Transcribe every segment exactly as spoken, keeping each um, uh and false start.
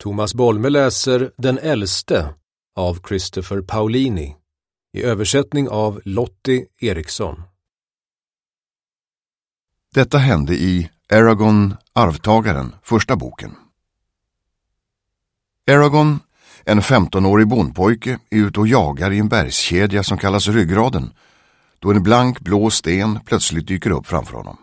Thomas Bolme läser Den äldste av Christopher Paolini i översättning av Lottie Eriksson. Detta hände i Eragon, arvtagaren, första boken. Eragon, en femtonårig bondpojke, är ute och jagar i en bergskedja som kallas Ryggraden, då en blank blå sten plötsligt dyker upp framför honom.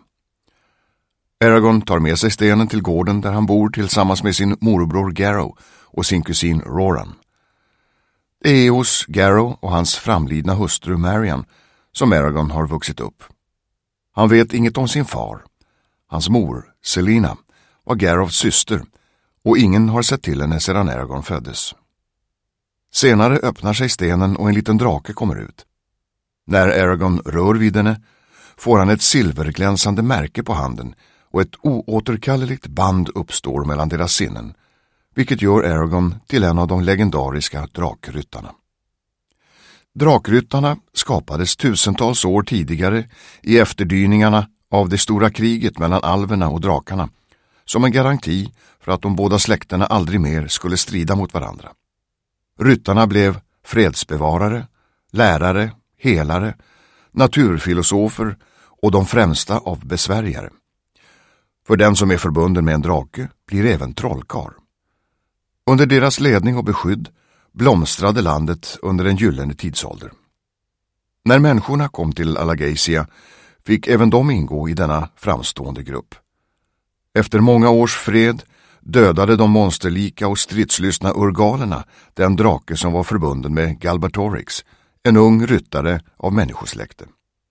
Eragon tar med sig stenen till gården där han bor tillsammans med sin morbror Garrow och sin kusin Roran. Det är hos Garrow och hans framlidna hustru Marian som Eragon har vuxit upp. Han vet inget om sin far. Hans mor, Selina, var Garrows syster och ingen har sett till henne sedan Eragon föddes. Senare öppnar sig stenen och en liten drake kommer ut. När Eragon rör vid henne får han ett silverglänsande märke på handen och ett oåterkalleligt band uppstår mellan deras sinnen, vilket gör Eragon till en av de legendariska drakryttarna. Drakryttarna skapades tusentals år tidigare i efterdyningarna av det stora kriget mellan alverna och drakarna, som en garanti för att de båda släkterna aldrig mer skulle strida mot varandra. Ryttarna blev fredsbevarare, lärare, helare, naturfilosofer och de främsta av besvärjare. För den som är förbunden med en drake blir även trollkar. Under deras ledning och beskydd blomstrade landet under en gyllene tidsålder. När människorna kom till Alagacia fick även de ingå i denna framstående grupp. Efter många års fred dödade de monsterlika och stridslystna urgalerna den drake som var förbunden med Galbatorix, en ung ryttare av människosläkte.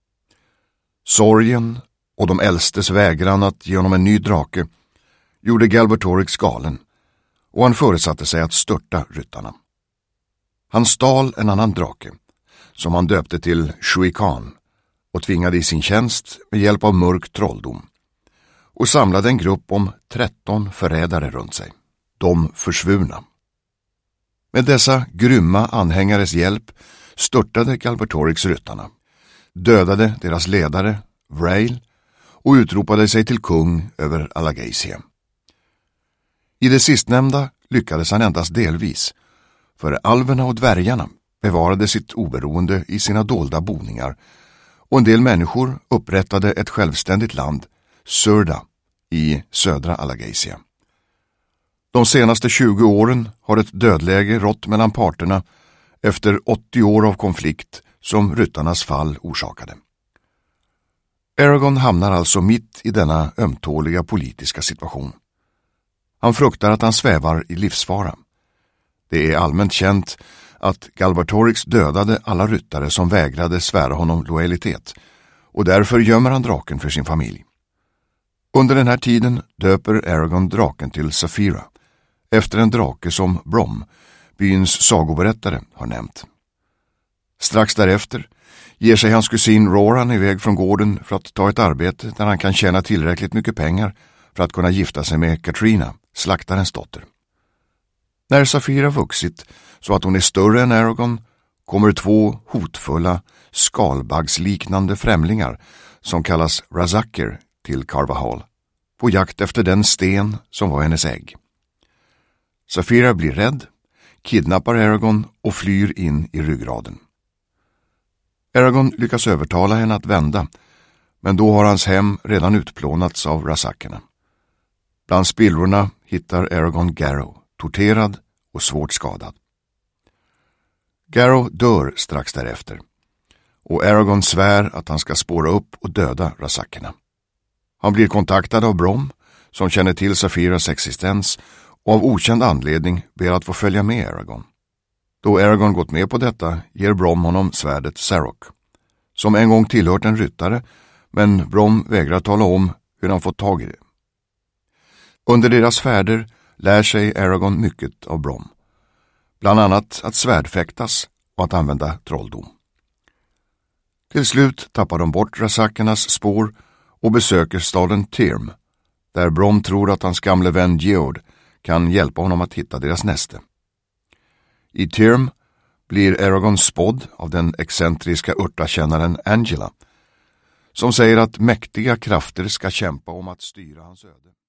Sorgen och de äldstes vägran att ge honom en ny drake gjorde Galbatorix galen, och han förutsatte sig att störta ryttarna. Han stal en annan drake, som han döpte till Shuikan, och tvingade i sin tjänst med hjälp av mörk trolldom, och samlade en grupp om tretton förrädare runt sig, de försvurna. Med dessa grymma anhängares hjälp störtade Galbatorix ryttarna, dödade deras ledare, Vrail, och utropade sig till kung över Alagacia. I det sistnämnda lyckades han endast delvis, för alverna och dvärgarna bevarade sitt oberoende i sina dolda boningar, och en del människor upprättade ett självständigt land, Surda, i södra Alagacia. De senaste tjugo åren har ett dödläge rått mellan parterna efter åttio år av konflikt som ryttarnas fall orsakade. Eragon hamnar alltså mitt i denna ömtåliga politiska situation. Han fruktar att han svävar i livsfara. Det är allmänt känt att Galbatorix dödade alla ryttare som vägrade svära honom lojalitet, och därför gömmer han draken för sin familj. Under den här tiden döper Eragon draken till Saphira, efter en drake som Brom, byns sagoberättare, har nämnt. Strax därefter ger sig hans kusin Roran iväg från gården för att ta ett arbete där han kan tjäna tillräckligt mycket pengar för att kunna gifta sig med Katrina, slaktarens dotter. När Saphira vuxit så att hon är större än Eragon kommer två hotfulla, skalbaggsliknande främlingar som kallas Razakir till Carvahal, på jakt efter den sten som var hennes ägg. Saphira blir rädd, kidnappar Eragon och flyr in i Ryggraden. Eragon lyckas övertala henne att vända, men då har hans hem redan utplånats av Razakerna. Bland spillrorna hittar Eragon Garrow, torterad och svårt skadad. Garrow dör strax därefter, och Eragon svär att han ska spåra upp och döda Razakerna. Han blir kontaktad av Brom, som känner till Saphiras existens, och av okänd anledning ber att få följa med Eragon. Då Eragon gått med på detta ger Brom honom svärdet Sarok, som en gång tillhört en ryttare, men Brom vägrar tala om hur han fått tag i det. Under deras färder lär sig Eragon mycket av Brom, bland annat att svärdfäktas och att använda trolldom. Till slut tappar de bort Razakernas spår och besöker staden Tirm, där Brom tror att hans gamle vän Geord kan hjälpa honom att hitta deras näste. I Tirm blir Eragon spådd av den excentriska örtakännaren Angela, som säger att mäktiga krafter ska kämpa om att styra hans öde.